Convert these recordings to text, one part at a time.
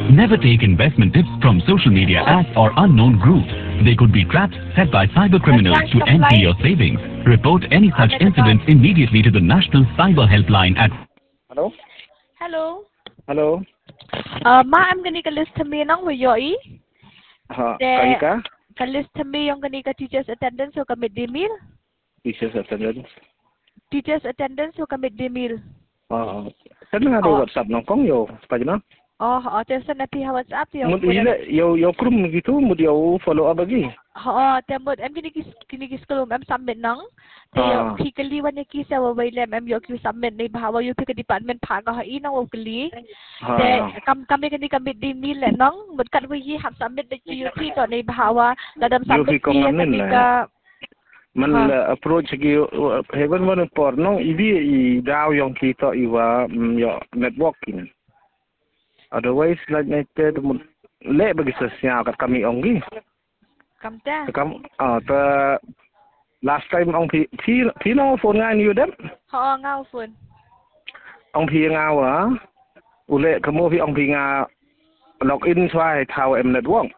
Never take investment tips from social media ads or unknown groups. They could be traps set by cyber criminals to empty your savings. Report any such incidents immediately to the National Cyber Helpline at Hello? Hello. Hello? Ma em gani ka list me nang wayoi. Kalika? Ka list me yung gani ka teachers attendance o ka midday meal. Teachers attendance. Teachers attendance o ka midday meal. Saan nga daw WhatsApp ng kong yo? Pa na? Terus na pi WhatsApp yo. Mud ile yo krum gitu mud yo follow up lagi. Temod em gini kolom em submit nang. Tayo kikaliwan ni kisa wawailem em yo ki submit ni bahawa yo pi ka department phaga ha inang wakali. Kami gani ka midday meal nang mud kat wi hap submit de yo pi to ni bahawa ladam submit pi kami ka man approach gi heaven man por no ibi daw yung kita iwa yo networking. Otherwise like nated le bagi sesnya kat kami ongi. Kamta. Ta last time ong pi no phone ngai you dem. Ngau phone. Ong pi ngau ule kamu pi ong pi nga login swai thao em network.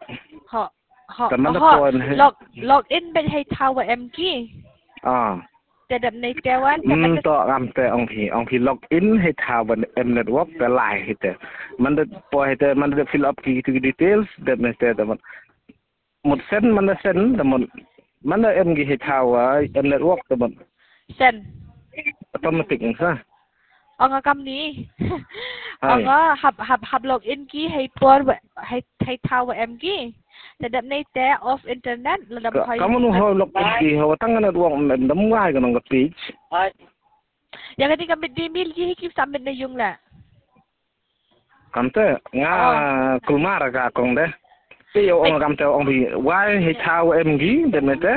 Log in bên hay thao và em ki.แต่ดับในแต่วันต่อกำแต่องพีล็อกอินให้ทาวน์เอ็มเน็ตเวิร์กแต่ไลน์ให้แต่มันจะพอให้แต่มันจะฟิลอัพกี่ดีเทลส์เด็ดในแต่มันหมดเส้นมันจะเส้นแต่มันจะเอ็มกี่ให้ทาวน์เอ็มเน็ตเวิร์กแต่มันเส้นอัตโนมัติใช่กำนี้หับล็อกอินกี่ให้ปอร์ให้ทาวน์เอ็มกี่แต่ดับในแต่ออฟอินเทอร์เน็ตระดับไฮ kamu nu hol log in ho tangan network ndam ngai kan ng page yang kati kami di mil gi hikip submit na yung la kamte nga kumara ka kong de ti yo ong kamte ong bi wai he thao em gi de mete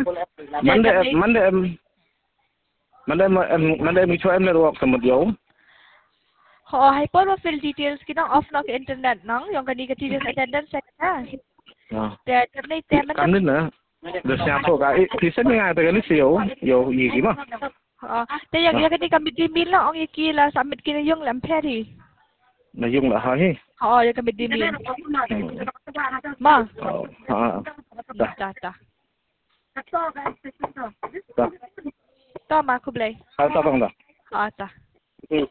mande mi cho em network samut yo hay por fill details kinang off na ka internet nang yung kani ka teachers attendance saแต่ในแต่มัน kan din na de siya po ka tisan nga ta gani siyo yo yigi ma แต่อย่างนี้ก็ที่กำมิดดีมิลละองอีกีละสามมิดกินยุ่งแหลมแพที na yung la ha he ยังกำมิดดีมิลมาจ้าต่อมาคุบเลยเอาต่อตรงda จ้า